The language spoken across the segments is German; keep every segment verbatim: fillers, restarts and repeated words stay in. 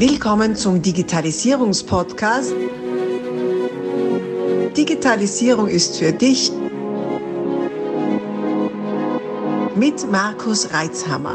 Willkommen zum Digitalisierungspodcast. Digitalisierung ist für dich mit Markus Reitzhammer.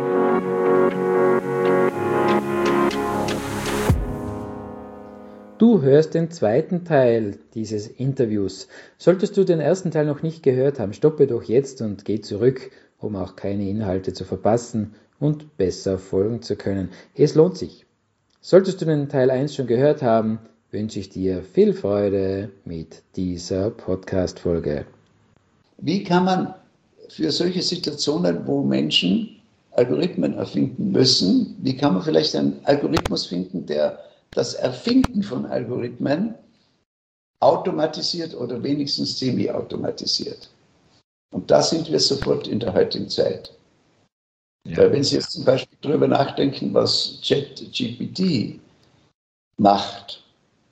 Du hörst den zweiten Teil dieses Interviews. Solltest du den ersten Teil noch nicht gehört haben, stoppe doch jetzt und geh zurück, um auch keine Inhalte zu verpassen und besser folgen zu können. Es lohnt sich. Solltest du den Teil eins schon gehört haben, wünsche ich dir viel Freude mit dieser Podcast-Folge. Wie kann man für solche Situationen, wo Menschen Algorithmen erfinden müssen, wie kann man vielleicht einen Algorithmus finden, der das Erfinden von Algorithmen automatisiert oder wenigstens semi-automatisiert? Und da sind wir sofort in der heutigen Zeit. Ja. Weil wenn Sie jetzt zum Beispiel darüber nachdenken, was ChatGPT macht,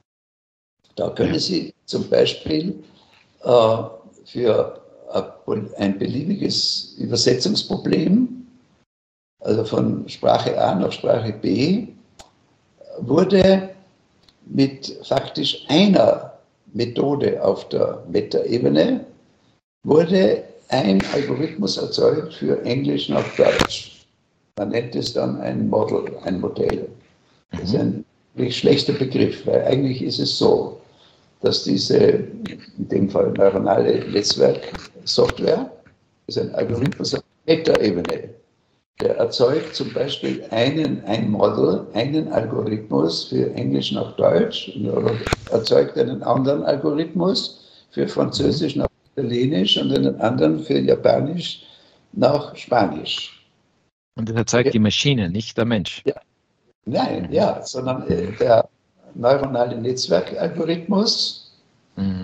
da können Sie zum Beispiel äh, für ein beliebiges Übersetzungsproblem, also von Sprache A nach Sprache B, wurde mit faktisch einer Methode auf der Metaebene wurde ein Algorithmus erzeugt für Englisch nach Deutsch. Man nennt es dann ein Model, ein Modell. Das ist ein wirklich schlechter Begriff, weil eigentlich ist es so, dass diese, in dem Fall neuronale Netzwerksoftware, ist ein Algorithmus auf Metaebene. Der erzeugt zum Beispiel einen, ein Model, einen Algorithmus für Englisch nach Deutsch oder erzeugt einen anderen Algorithmus für Französisch nach Italienisch und einen anderen für Japanisch nach Spanisch. Und das erzeugt okay. Die Maschine, nicht der Mensch. Ja. Nein, mhm. ja, sondern äh, der neuronale Netzwerkalgorithmus mhm.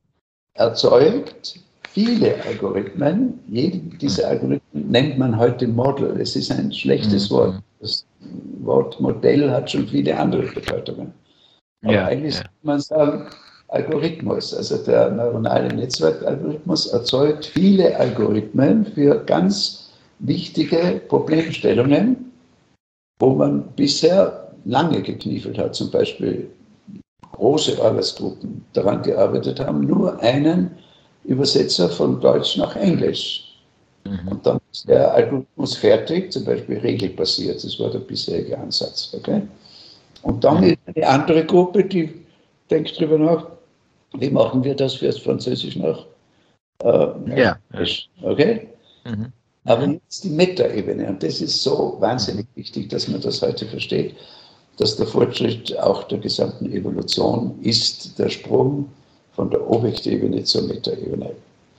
erzeugt viele Algorithmen. Jeden dieser Algorithmen nennt man heute Model. Es ist ein schlechtes mhm. Wort. Das Wort Modell hat schon viele andere Bedeutungen. Aber ja, eigentlich ja. kann man sagen, Algorithmus, also der neuronale Netzwerkalgorithmus erzeugt viele Algorithmen für ganz wichtige Problemstellungen, wo man bisher lange gekniefelt hat, zum Beispiel große Arbeitsgruppen daran gearbeitet haben, nur einen Übersetzer von Deutsch nach Englisch. Mhm. Und dann ist der Algorithmus fertig, zum Beispiel regelbasiert, das war der bisherige Ansatz. Okay? Und dann mhm. ist eine andere Gruppe, die denkt darüber nach, wie machen wir das für das Französisch nach äh, ja. Englisch. Okay? Mhm. Aber jetzt die Metaebene, und das ist so wahnsinnig wichtig, dass man das heute versteht, dass der Fortschritt auch der gesamten Evolution ist der Sprung von der Objektebene zur Metaebene.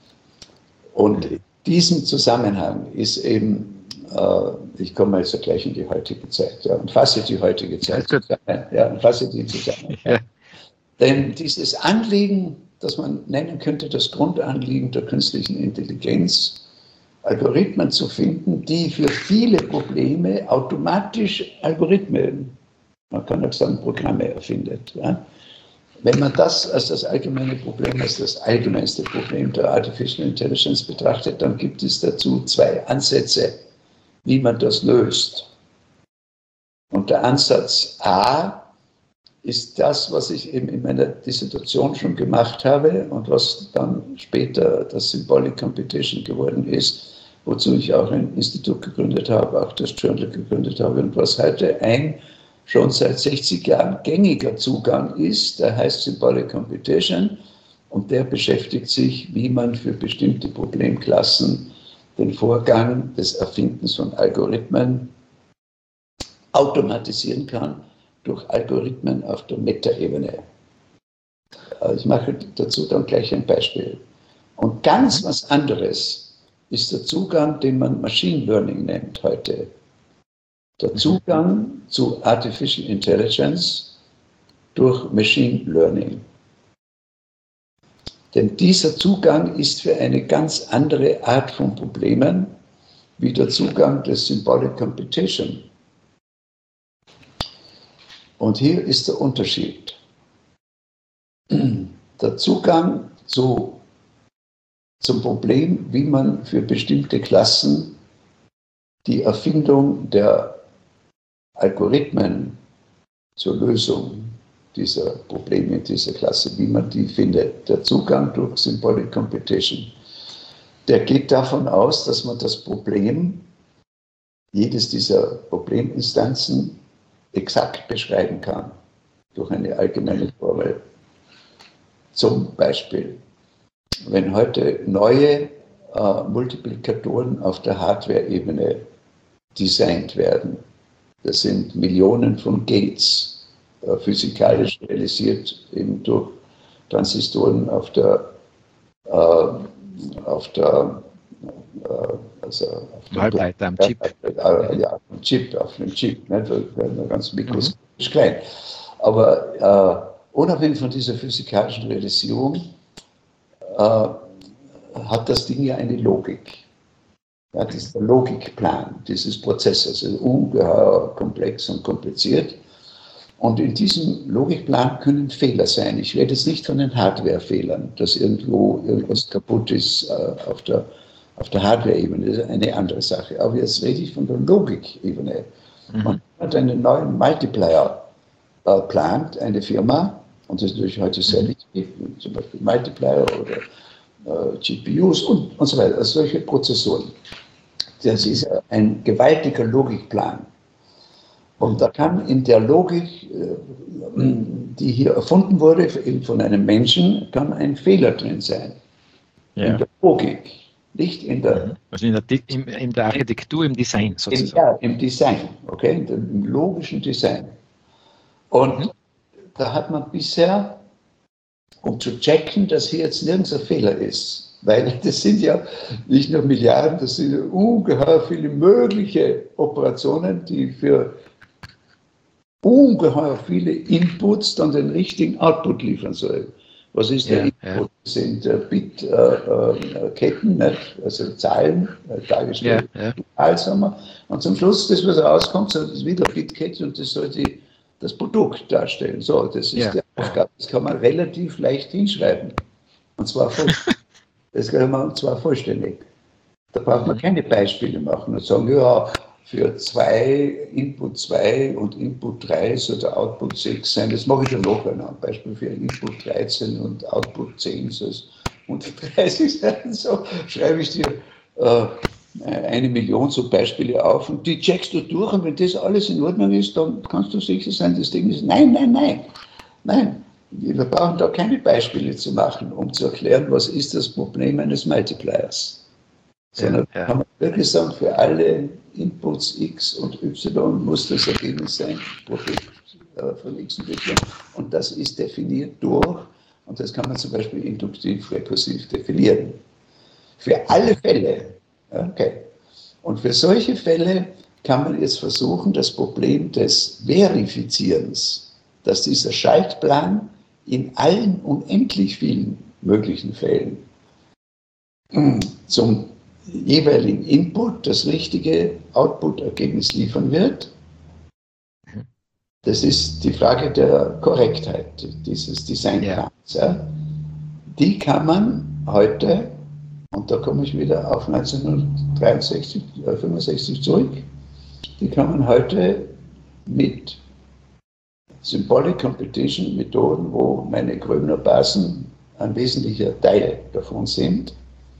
Und in diesem Zusammenhang ist eben, äh, ich komme jetzt gleich in die heutige Zeit, ja, und fasse die heutige Zeit zusammen, ja, und fasse die zusammen. Ja. Denn dieses Anliegen, das man nennen könnte, das Grundanliegen der künstlichen Intelligenz, Algorithmen zu finden, die für viele Probleme automatisch Algorithmen, man kann auch sagen Programme erfindet. Ja? Wenn man das als das allgemeine Problem, als das allgemeinste Problem der Artificial Intelligence betrachtet, dann gibt es dazu zwei Ansätze, wie man das löst. Und der Ansatz A ist das, was ich eben in meiner Dissertation schon gemacht habe und was dann später das Symbolic Computation geworden ist, wozu ich auch ein Institut gegründet habe, auch das Journal gegründet habe und was heute ein schon seit sechzig Jahren gängiger Zugang ist, der heißt Symbolic Computation und der beschäftigt sich, wie man für bestimmte Problemklassen den Vorgang des Erfindens von Algorithmen automatisieren kann durch Algorithmen auf der Metaebene. Ich mache dazu dann gleich ein Beispiel. Und ganz was anderes ist der Zugang, den man Machine Learning nennt heute. Der Zugang zu Artificial Intelligence durch Machine Learning. Denn dieser Zugang ist für eine ganz andere Art von Problemen wie der Zugang des Symbolic Computation. Und hier ist der Unterschied. Der Zugang zu, zum Problem, wie man für bestimmte Klassen die Erfindung der Algorithmen zur Lösung dieser Probleme in dieser Klasse, wie man die findet. Der Zugang durch Symbolic Competition, der geht davon aus, dass man das Problem, jedes dieser Probleminstanzen exakt beschreiben kann, durch eine allgemeine Formel. Zum Beispiel, wenn heute neue äh, Multiplikatoren auf der Hardware-Ebene designt werden, das sind Millionen von Gates, äh, physikalisch realisiert, eben durch Transistoren auf der, äh, auf der, äh, also auf der Halbleiter am Chip. Äh, ja, am Chip, auf dem Chip, ne? Da werden wir ganz mikroskopisch mhm. klein. Aber äh, unabhängig von dieser physikalischen Realisierung äh, hat das Ding ja eine Logik. Ja, das ist der Logikplan dieses Prozessors, also ungeheuer komplex und kompliziert. Und in diesem Logikplan können Fehler sein. Ich rede jetzt nicht von den Hardware-Fehlern, dass irgendwo irgendwas kaputt ist äh, auf der, auf der Hardware-Ebene, das ist eine andere Sache. Aber jetzt rede ich von der Logik-Ebene. Mhm. Man hat einen neuen Multiplier äh, plant, eine Firma, und das ist natürlich heute sehr wichtig, zum Beispiel Multiplier oder äh, G P Us und, und so weiter, also solche Prozessoren. Das ist ein gewaltiger Logikplan. Und da kann in der Logik, die hier erfunden wurde, eben von einem Menschen, kann ein Fehler drin sein. Ja. In der Logik, nicht in der... Also in der, in, in der Architektur, im Design sozusagen. In, ja, im Design, okay, in dem, im logischen Design. Und mhm. da hat man bisher, um zu checken, dass hier jetzt nirgends ein Fehler ist, weil das sind ja nicht nur Milliarden, das sind ungeheuer viele mögliche Operationen, die für ungeheuer viele Inputs dann den richtigen Output liefern sollen. Was ist der ja, Input? Das ja. sind äh, Bit-Ketten, äh, äh, also Zahlen äh, dargestellt, ja, ja. sagen wir. Und zum Schluss, das, was rauskommt, so, das ist wieder Bit-Kette und das soll die, das Produkt darstellen. So, das ist ja. die Aufgabe. Das kann man relativ leicht hinschreiben. Und zwar vollständig. Das kann man und zwar vollständig. Da braucht man keine Beispiele machen und sagen, ja, für zwei, Input zwei und Input drei soll der Output sechs sein. Das mache ich dann noch einmal. Ein Beispiel für Input dreizehn und Output zehn soll es hundertdreißig sein. So schreibe ich dir äh, eine Million so Beispiele auf und die checkst du durch und wenn das alles in Ordnung ist, dann kannst du sicher sein, das Ding ist, nein, nein, nein, nein. Wir brauchen da keine Beispiele zu machen, um zu erklären, was ist das Problem eines Multipliers. Sondern ja, ja. kann man wirklich sagen, für alle Inputs X und Y muss das Ergebnis sein, Produkt äh, von X und Y. Und das ist definiert durch, und das kann man zum Beispiel induktiv, rekursiv definieren. Für alle Fälle. Okay. Und für solche Fälle kann man jetzt versuchen, das Problem des Verifizierens, dass dieser Schaltplan in allen unendlich vielen möglichen Fällen zum jeweiligen Input das richtige Output-Ergebnis liefern wird. Das ist die Frage der Korrektheit dieses Designplans. Ja. Ja. Die kann man heute, und da komme ich wieder auf neunzehnhundertdreiundsechzig, fünfundsechzig zurück, die kann man heute mit Symbolic Competition Methoden, wo meine Gröbner Basen ein wesentlicher Teil davon sind,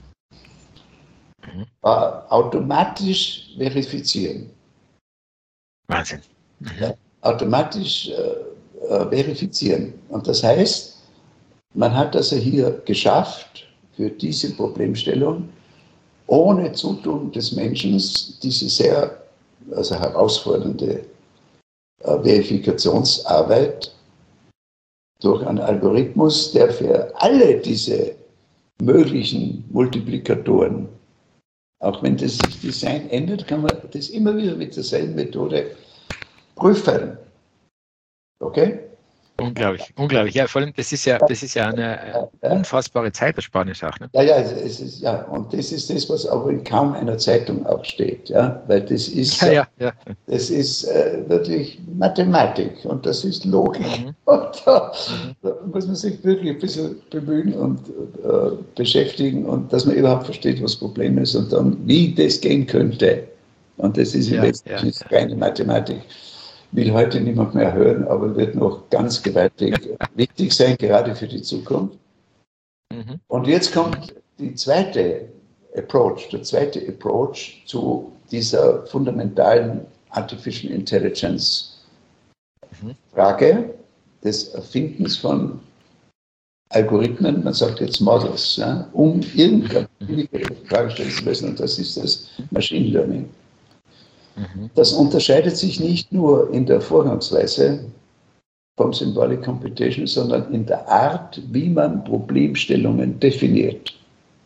mhm. äh, automatisch verifizieren. Wahnsinn. Mhm. Ja, automatisch äh, äh, verifizieren. Und das heißt, man hat also hier geschafft, für diese Problemstellung, ohne Zutun des Menschen, diese sehr also herausfordernde Verifikationsarbeit durch einen Algorithmus, der für alle diese möglichen Multiplikatoren, auch wenn das Design ändert, kann man das immer wieder mit derselben Methode prüfen. Okay? Unglaublich, unglaublich. Ja, vor allem, das ist ja, das ist ja eine unfassbare Zeitersparnis auch. Ne? Ja, ja, es ist, ja, und das ist das, was aber in kaum einer Zeitung auch steht, ja, weil das ist, ja, ja, ja. Das ist äh, wirklich Mathematik und das ist Logik. Mhm. Und da, mhm. da muss man sich wirklich ein bisschen bemühen und äh, beschäftigen und dass man überhaupt versteht, was das Problem ist und dann, wie das gehen könnte. Und das ist im ja, Wesentlichen ja, ja. keine Mathematik. will heute niemand mehr hören, aber wird noch ganz gewaltig wichtig sein, gerade für die Zukunft. Mhm. Und jetzt kommt die zweite Approach, der zweite Approach zu dieser fundamentalen Artificial Intelligence Frage des Erfindens von Algorithmen, man sagt jetzt Models, ja, um irgendeine Fragestellung zu lösen, und das ist das Machine Learning. Das unterscheidet sich nicht nur in der Vorgangsweise vom Symbolic Computation, sondern in der Art, wie man Problemstellungen definiert.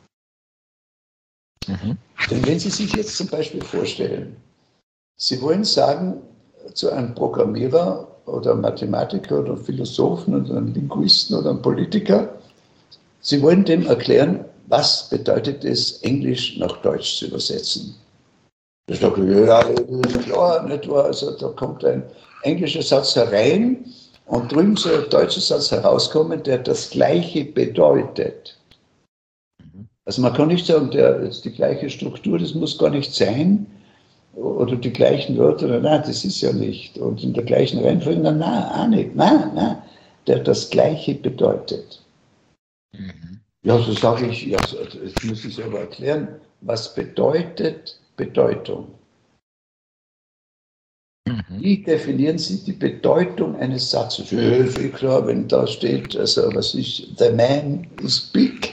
Mhm. Denn wenn Sie sich jetzt zum Beispiel vorstellen, Sie wollen sagen zu einem Programmierer oder einem Mathematiker oder einem Philosophen oder einem Linguisten oder einem Politiker, Sie wollen dem erklären, was bedeutet es, Englisch nach Deutsch zu übersetzen. Ich sage, ja, das ist klar, nicht wahr? Also da kommt ein englischer Satz herein und drüben soll ein deutscher Satz herauskommen, der das Gleiche bedeutet. Also man kann nicht sagen, der ist die gleiche Struktur, das muss gar nicht sein, oder die gleichen Wörter, nein, das ist ja nicht. Und in der gleichen Reihenfolge, nein, nein, auch nicht, nein, nein, der das Gleiche bedeutet. Mhm. Ja, so sage ich, ja, jetzt muss ich aber erklären, was bedeutet Bedeutung? Mhm. Wie definieren Sie die Bedeutung eines Satzes? Ja, ist eh klar, wenn da steht, also was ist, the man is big,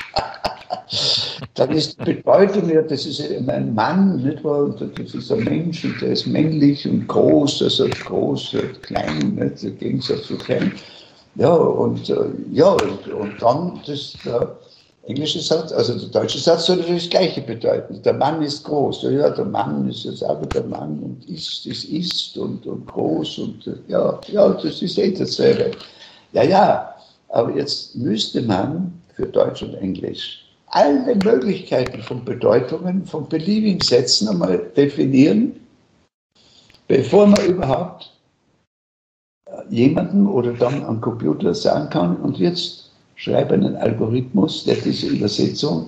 dann ist die Bedeutung, ja, das ist eben ein Mann, nicht wahr? Und das ist ein Mensch und der ist männlich und groß, also groß und klein, nicht? Der Gegensatz zu klein. Ja, und, äh, ja, und, und dann das der englische Satz, also der deutsche Satz soll natürlich das Gleiche bedeuten. Der Mann ist groß. Ja, der Mann ist jetzt auch der Mann und ist, ist, ist und, und groß und ja, ja, das ist eh dasselbe. Ja, ja, aber jetzt müsste man für Deutsch und Englisch alle Möglichkeiten von Bedeutungen, von beliebigen Sätzen einmal definieren, bevor man überhaupt jemandem oder dann am Computer sagen kann, und jetzt schreibe einen Algorithmus, der diese Übersetzung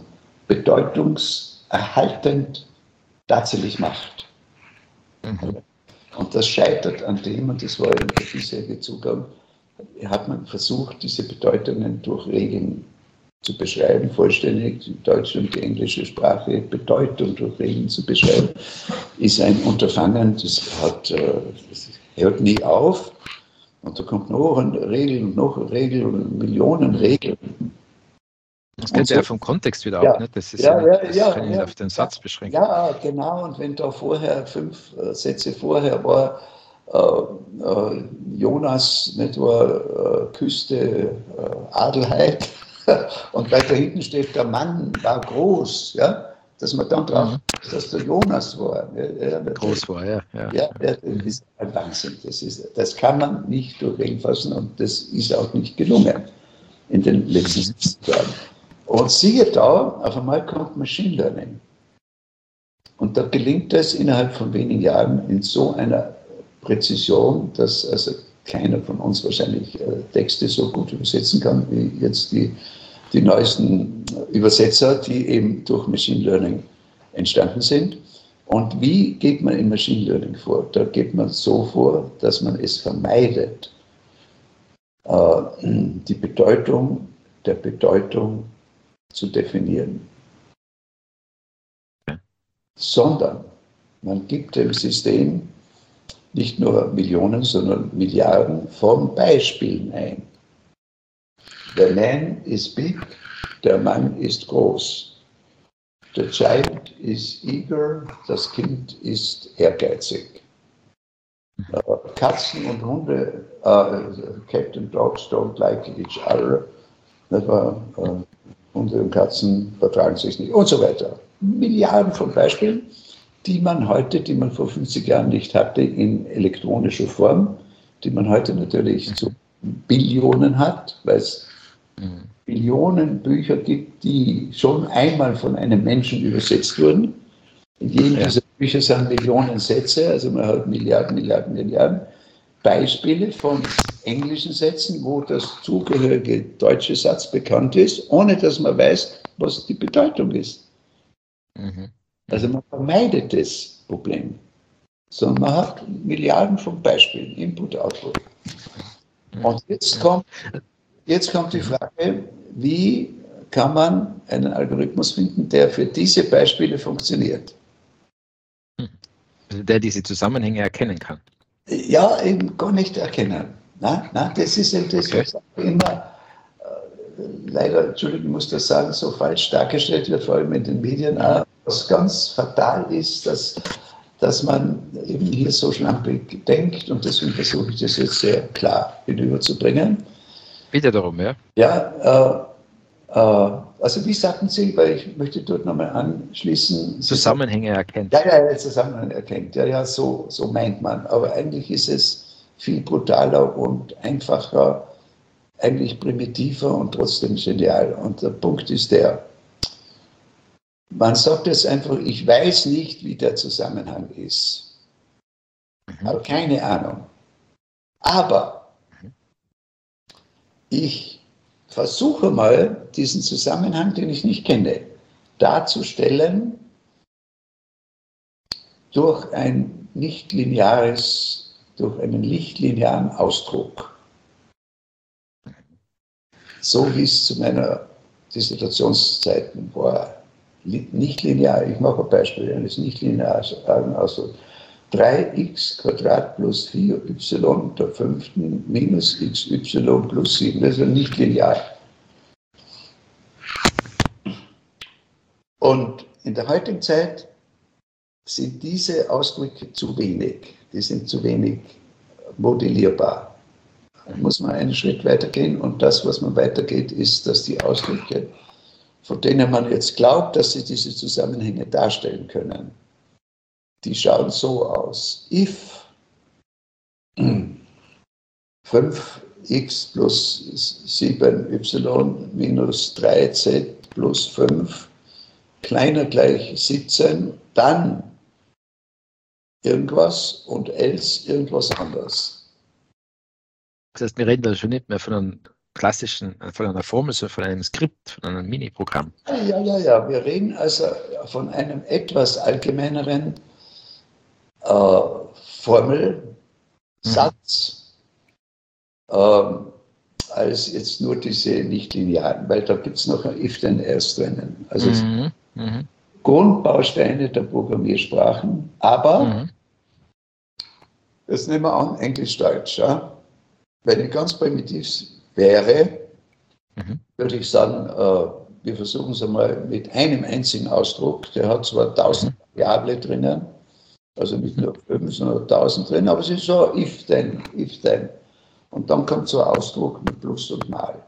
bedeutungserhaltend tatsächlich macht. Mhm. Und das scheitert an dem, und das war eben der bisherige Zugang, hat man versucht, diese Bedeutungen durch Regeln zu beschreiben, vollständig, die deutsche und die englische Sprache, Bedeutung durch Regeln zu beschreiben, ist ein Unterfangen, das, hat, das hört nie auf. Und da kommt noch eine Regel und noch eine Regel und Millionen Regeln. Das geht so, ja vom Kontext wieder ja, ab, nicht? Das ist ja, ja, nicht, das ja, kann ich ja, nicht auf den Satz beschränken. Ja, genau. Und wenn da vorher, fünf äh, Sätze vorher war, äh, äh, Jonas, nicht wahr, äh, küsste äh, Adelheid, und weiter hinten steht, der Mann war groß, ja, dass man dann drauf, mhm. dass der Jonas war. Ja, groß war, ja. Ja, ja das ist ein Wahnsinn. Das, ist, das kann man nicht durchgehen fassen und das ist auch nicht gelungen in den letzten Jahren. Und siehe da, auf einmal kommt Machine Learning. Und da gelingt es innerhalb von wenigen Jahren in so einer Präzision, dass also keiner von uns wahrscheinlich äh, Texte so gut übersetzen kann, wie jetzt die, die neuesten Übersetzer, die eben durch Machine Learning entstanden sind. Und wie geht man in Machine Learning vor? Da geht man so vor, dass man es vermeidet, äh, die Bedeutung der Bedeutung zu definieren. Sondern man gibt dem System nicht nur Millionen, sondern Milliarden von Beispielen ein. The man is big, der Mann ist groß. The child is eager, das Kind ist ehrgeizig. Uh, Katzen und Hunde, uh, Cat and dogs don't like each other. Uh, Hunde und Katzen vertragen sich nicht und so weiter. Milliarden von Beispielen, die man heute, die man vor fünfzig Jahren nicht hatte, in elektronischer Form, die man heute natürlich zu Billionen hat, weil es mhm. Billionen Bücher gibt, die schon einmal von einem Menschen übersetzt wurden. In jedem ja. dieser Bücher sind Millionen Sätze, also man hat Milliarden, Milliarden, Milliarden Beispiele von englischen Sätzen, wo das zugehörige deutsche Satz bekannt ist, ohne dass man weiß, was die Bedeutung ist. Mhm. Also man vermeidet das Problem. sondern man hat Milliarden von Beispielen, Input, Output. Und jetzt kommt, jetzt kommt die Frage, wie kann man einen Algorithmus finden, der für diese Beispiele funktioniert? Also der diese Zusammenhänge erkennen kann. Ja, eben gar nicht erkennen. Na, na, das ist eben das, Okay. was immer äh, leider, Entschuldigung, ich muss das sagen, so falsch dargestellt wird, vor allem in den Medien auch, was ganz fatal ist, dass, dass man eben hier so schlampig denkt, und deswegen versuche ich das jetzt sehr klar hinüberzubringen. Bitte darum, ja. Ja, äh, äh, also wie sagten Sie, weil ich möchte dort nochmal anschließen. Sie Zusammenhänge erkennt. Ja, ja, ja, Zusammenhang erkennt. Ja, ja, so, so meint man. Aber eigentlich ist es viel brutaler und einfacher, eigentlich primitiver und trotzdem genial. Und der Punkt ist der, man sagt jetzt einfach, ich weiß nicht, wie der Zusammenhang ist. Mhm. Aber keine Ahnung. Aber ich versuche mal, diesen Zusammenhang, den ich nicht kenne, darzustellen durch ein nicht-lineares, durch einen nicht-linearen Ausdruck. So wie es zu meiner Dissertationszeiten war. Nicht linear, ich mache ein Beispiel eines nicht-linearen Ausdrucks. drei x Quadrat plus vier y der fünften minus xy plus sieben. Das ist ja nicht linear. Und in der heutigen Zeit sind diese Ausdrücke zu wenig. Die sind zu wenig modellierbar. Da muss man einen Schritt weitergehen, und das, was man weitergeht, ist, dass die Ausdrücke, von denen man jetzt glaubt, dass sie diese Zusammenhänge darstellen können, die schauen so aus. If fünf x plus sieben y minus drei z plus fünf kleiner gleich siebzehn, dann irgendwas und else irgendwas anderes. Das heißt, wir reden da schon nicht mehr von einem klassischen, von einer Formel, sondern von einem Skript, von einem Mini-Programm. Ja, ja, ja. Wir reden also von einem etwas allgemeineren äh, Formelsatz, mhm. ähm, als jetzt nur diese nicht-linearen, weil da gibt es noch ein if then else drinnen. Also Mhm. Mhm. Grundbausteine der Programmiersprachen, aber Mhm. jetzt nehmen wir an, Englisch-Deutsch. Ja? Wenn ich ganz primitiv wäre, Mhm. würde ich sagen, äh, wir versuchen es einmal mit einem einzigen Ausdruck, der hat zwar tausend Mhm. Variable drinnen, also nicht nur fünf, sondern tausend drin, aber es ist so if then, if then. Und dann kommt so ein Ausdruck mit Plus und Mal.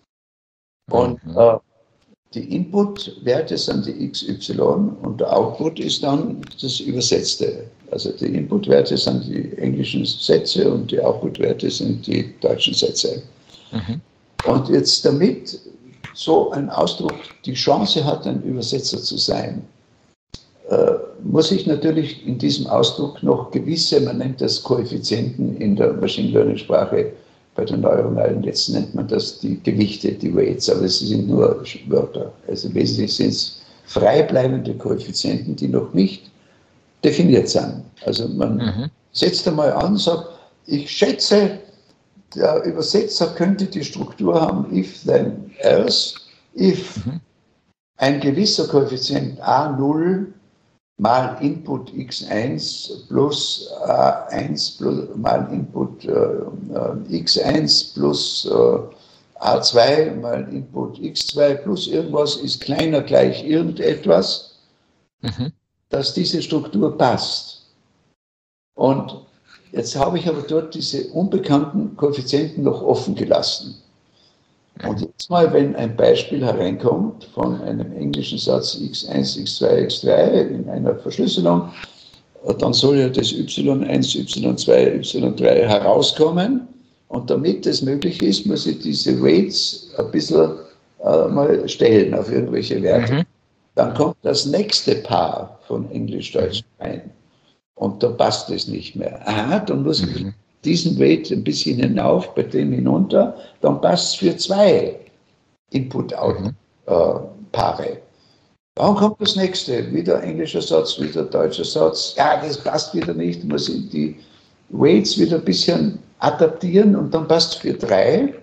Und Mhm. äh, die Input-Werte sind die X Y und der Output ist dann das Übersetzte. Also die Input-Werte sind die englischen Sätze und die Output-Werte sind die deutschen Sätze. Mhm. Und jetzt, damit so ein Ausdruck die Chance hat, ein Übersetzer zu sein, äh, muss ich natürlich in diesem Ausdruck noch gewisse, man nennt das Koeffizienten in der Machine Learning Sprache, bei den neuronalen Netzen nennt man das die Gewichte, die Weights, aber es sind nur Wörter. Also wesentlich sind es freibleibende Koeffizienten, die noch nicht definiert sind. Also man mhm. setzt einmal an und sagt, ich schätze, der Übersetzer könnte die Struktur haben, if then else, if mhm. ein gewisser Koeffizient a null mal Input x eins plus a eins plus, mal Input äh, x eins plus äh, a zwei mal Input x zwei plus irgendwas ist kleiner gleich irgendetwas, mhm. dass diese Struktur passt. Und jetzt habe ich aber dort diese unbekannten Koeffizienten noch offen gelassen. Und jetzt mal, wenn ein Beispiel hereinkommt von einem englischen Satz x eins, x zwei, x drei in einer Verschlüsselung, dann soll ja das y eins, y zwei, y drei herauskommen. Und damit das möglich ist, muss ich diese Weights ein bisschen äh, mal stellen auf irgendwelche Werte. Mhm. Dann kommt das nächste Paar von Englisch-Deutsch rein. Und da passt es nicht mehr. Aha, dann muss ich mhm. diesen Weight ein bisschen hinauf, bei dem hinunter, dann passt es für zwei Input-Out-Paare. Mhm. Dann kommt das nächste, wieder englischer Satz, wieder deutscher Satz. Ja, das passt wieder nicht, muss ich die Weights wieder ein bisschen adaptieren und dann passt es für drei.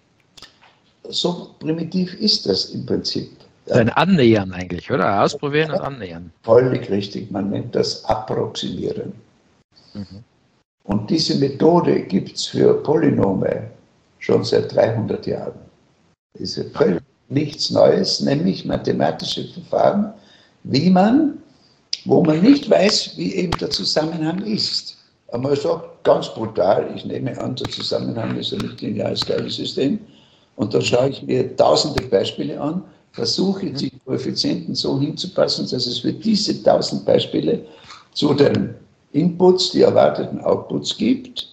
So primitiv ist das im Prinzip. Ja. Ein Annähern eigentlich, oder? Ausprobieren und annähern. Völlig richtig, man nennt das Approximieren. Mhm. Und diese Methode gibt es für Polynome schon seit dreihundert Jahren. Das ist völlig nichts Neues, nämlich mathematische Verfahren, wie man, wo man nicht weiß, wie eben der Zusammenhang ist. Aber man sagt ganz brutal, ich nehme an, der Zusammenhang ist ein nicht-lineares Gleichungssystem. Und dann schaue ich mir tausende Beispiele an, versuche die Koeffizienten so hinzupassen, dass es für diese tausend Beispiele zu den Inputs, die erwarteten Outputs gibt.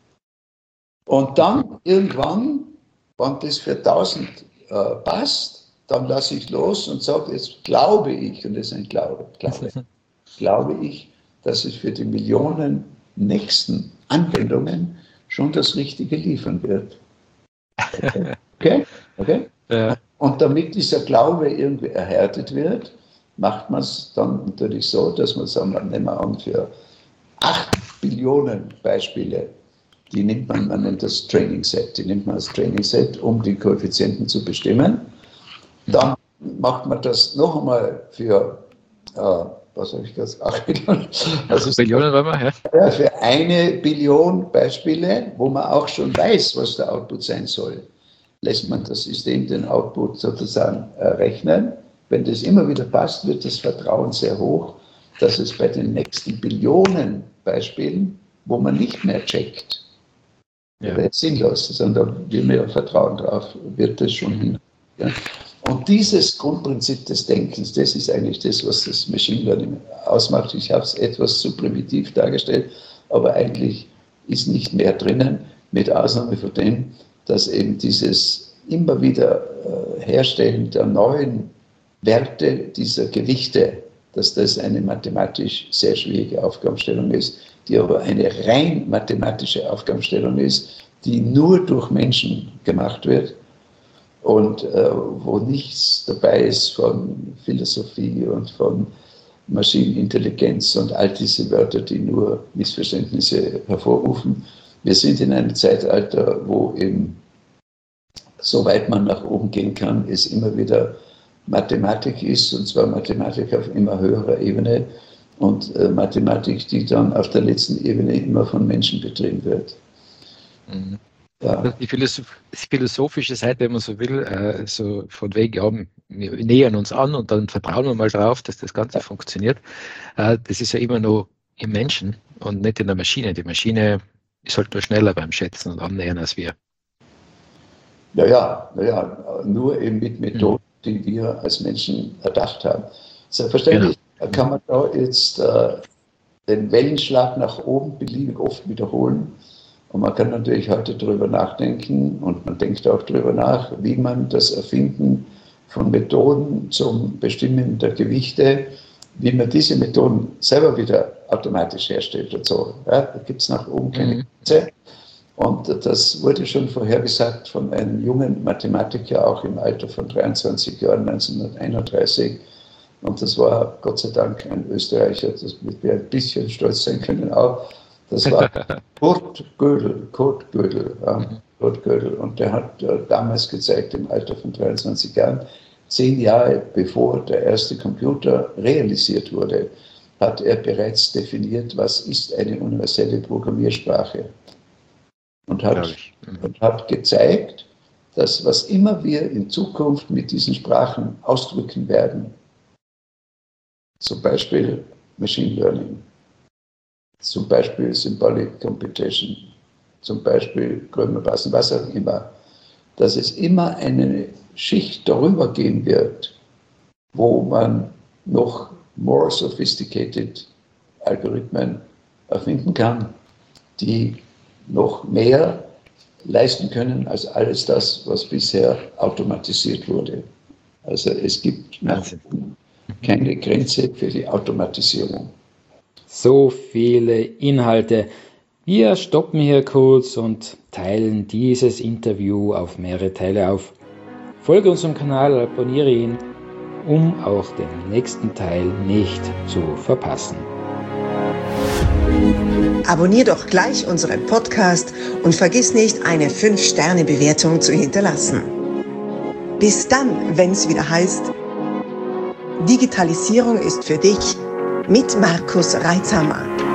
Und dann irgendwann, wenn das für tausend äh, passt, dann lasse ich los und sage, jetzt glaube ich, und das ist ein Glaube, glaube, glaube ich, dass es für die Millionen nächsten Anwendungen schon das Richtige liefern wird. Okay? Okay? Okay? Ja. Und damit dieser Glaube irgendwie erhärtet wird, macht man es dann natürlich so, dass man sagen, nehmen wir an, für acht Billionen Beispiele, die nimmt man, man nennt das Training Set, die nimmt man als Training Set, um die Koeffizienten zu bestimmen. Dann macht man das noch einmal für, äh, was habe ich gesagt, acht Billionen. Also acht Billionen waren wir, ja. Ja, für eine Billion Beispiele, wo man auch schon weiß, was der Output sein soll, lässt man das System den Output sozusagen errechnen. Wenn das immer wieder passt, wird das Vertrauen sehr hoch, dass es bei den nächsten Billionen Beispielen, wo man nicht mehr checkt, ja. Das ist sinnlos, sondern wir mehr Vertrauen drauf, wird das schon hin. Ja. Und dieses Grundprinzip des Denkens, das ist eigentlich das, was das Machine Learning ausmacht. Ich habe es etwas zu primitiv dargestellt, aber eigentlich ist nicht mehr drinnen, mit Ausnahme von dem, dass eben dieses immer wieder äh, Herstellen der neuen Werte dieser Gewichte, dass das eine mathematisch sehr schwierige Aufgabenstellung ist, die aber eine rein mathematische Aufgabenstellung ist, die nur durch Menschen gemacht wird und äh, wo nichts dabei ist von Philosophie und von Maschinenintelligenz und all diese Wörter, die nur Missverständnisse hervorrufen. Wir sind in einem Zeitalter, wo eben, soweit man nach oben gehen kann, es immer wieder Mathematik ist, und zwar Mathematik auf immer höherer Ebene und äh, Mathematik, die dann auf der letzten Ebene immer von Menschen betrieben wird. Mhm. Ja. Die Philosoph- philosophische Seite, wenn man so will, äh, so von wegen, ja, wir nähern uns an und dann vertrauen wir mal drauf, dass das Ganze ja. funktioniert. Äh, das ist ja immer noch im Menschen und nicht in der Maschine. Die Maschine ist halt nur schneller beim Schätzen und Annähern als wir. Ja, ja, ja, nur eben mit Methoden, mhm. die wir als Menschen erdacht haben. Selbstverständlich genau. kann man da jetzt äh, den Wellenschlag nach oben beliebig oft wiederholen. Und man kann natürlich heute darüber nachdenken und man denkt auch darüber nach, wie man das Erfinden von Methoden zum Bestimmen der Gewichte, wie man diese Methoden selber wieder automatisch herstellt und so. Ja, da gibt es nach oben keine Grenze. Mhm. Und das wurde schon vorhergesagt von einem jungen Mathematiker, auch im Alter von dreiundzwanzig Jahren, neunzehnhunderteinunddreißig. Und das war Gott sei Dank ein Österreicher, das wir ein bisschen stolz sein können auch. Das war Kurt Gödel, Kurt Gödel, ja, Kurt Gödel. Und der hat äh, damals gezeigt, im Alter von dreiundzwanzig Jahren, zehn Jahre bevor der erste Computer realisiert wurde, hat er bereits definiert, was ist eine universelle Programmiersprache. Und hat, mhm. und hat gezeigt, dass was immer wir in Zukunft mit diesen Sprachen ausdrücken werden, zum Beispiel Machine Learning, zum Beispiel Symbolic Computation, zum Beispiel Grömer-Bassen, was auch immer, dass es immer eine Schicht darüber gehen wird, wo man noch more sophisticated Algorithmen erfinden kann, die noch mehr leisten können als alles das, was bisher automatisiert wurde. Also es gibt nach keine Grenze für die Automatisierung. So viele Inhalte. Wir stoppen hier kurz und teilen dieses Interview auf mehrere Teile auf. Folge unserem Kanal, abonniere ihn um auch den nächsten Teil nicht zu verpassen. Abonnier doch gleich unseren Podcast und vergiss nicht, eine fünf Sterne Bewertung zu hinterlassen. Bis dann, wenn es wieder heißt, Digitalisierung ist für dich mit Markus Reitzhammer.